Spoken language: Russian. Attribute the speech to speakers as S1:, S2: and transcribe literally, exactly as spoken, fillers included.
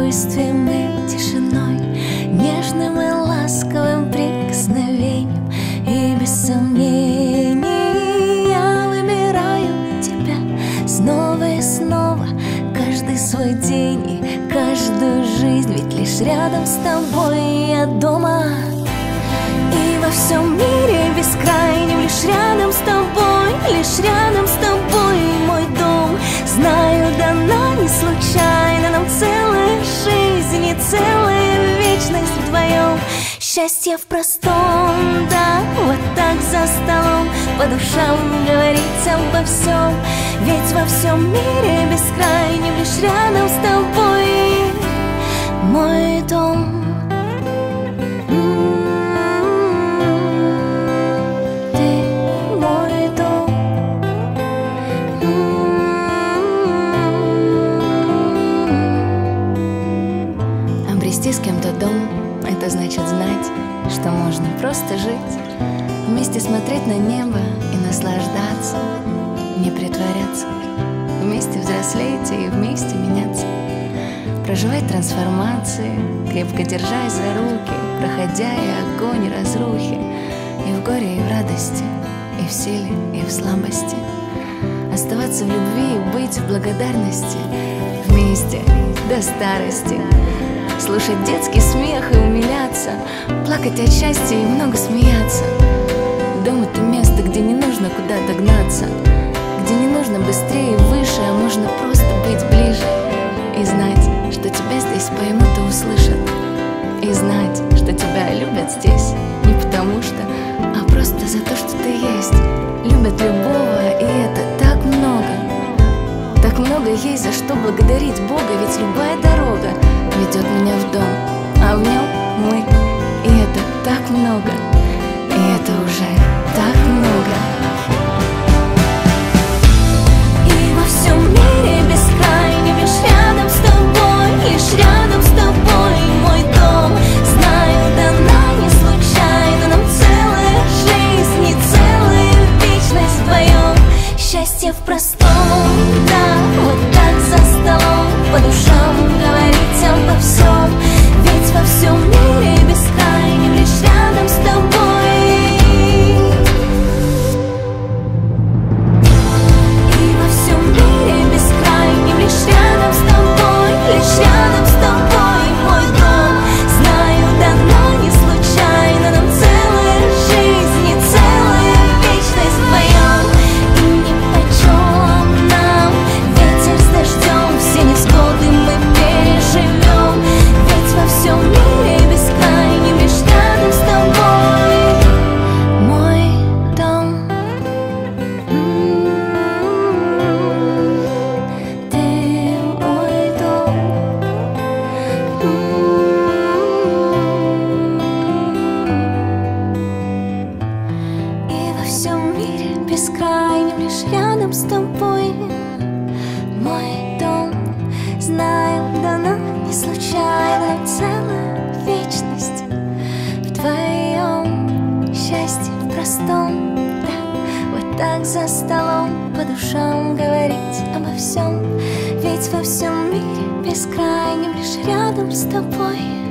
S1: спокойствием и тишиной, нежным и ласковым прикосновением. И без сомнений я выбираю тебя снова и снова, каждый свой день и каждую жизнь. Ведь лишь рядом с тобой я дома. И во всем мире бескрайнем лишь рядом с тобой, лишь рядом с тобой мой дом. Знаю, дана не случайно нам целая жизнь и целая вечность вдвоем. Счастье в простом, да, вот так за столом, по душам говорить обо всем. Ведь во всем мире бескрайнем лишь рядом с тобой мой дом.
S2: Обрести с кем-то дом — это значит знать, что можно просто жить, вместе смотреть на небо и наслаждаться, не притворяться, вместе взрослеть и вместе меняться, проживать трансформации, крепко держась за руки, проходя и огонь, и разрухи, и в горе, и в радости, и в силе, и в слабости, оставаться в любви и быть в благодарности, вместе до старости. Слушать детский смех и умиляться, плакать от счастья и много смеяться. Дом — это место, где не нужно куда-то гнаться, где не нужно быстрее и выше, а можно просто быть ближе. И знать, что тебя здесь поймут и услышат. И знать, что тебя любят здесь не потому что, а просто за то, что ты есть. Любят любого, и это так много. Так много есть за что благодарить Бога, ведь любая дорога ведет меня в дом, а в нем мы. И это так много, и это уже так много.
S1: И во всем мире бескрайнем лишь рядом с тобой, лишь рядом с тобой мой дом. Знаю, дана не случайно нам целая жизнь и целая вечность вдвоем. Счастье в простом, да, вот так за столом, по душам говорить обо всем. Ведь во всем мире бескрайнем лишь рядом с тобой. И во всем мире бескрайнем лишь рядом с тобой, лишь рядом с тобой мой дом. Знаю, дана не случайно нам целая жизнь и целая вечность вдвоем. И нипочем нам ветер с дождем, все невзгоды мы переживем. Ведь во всем мире бескрайнем лишь рядом с тобой мой дом. Ты мой дом. И во всем мире бескрайнем лишь рядом с тобой мой дом. Знаю, дана не случайно целая вечность вдвоем. Счастье в простом, да, вот так за столом, по душам говорить обо всем. Ведь во всем мире бескрайнем лишь рядом с тобой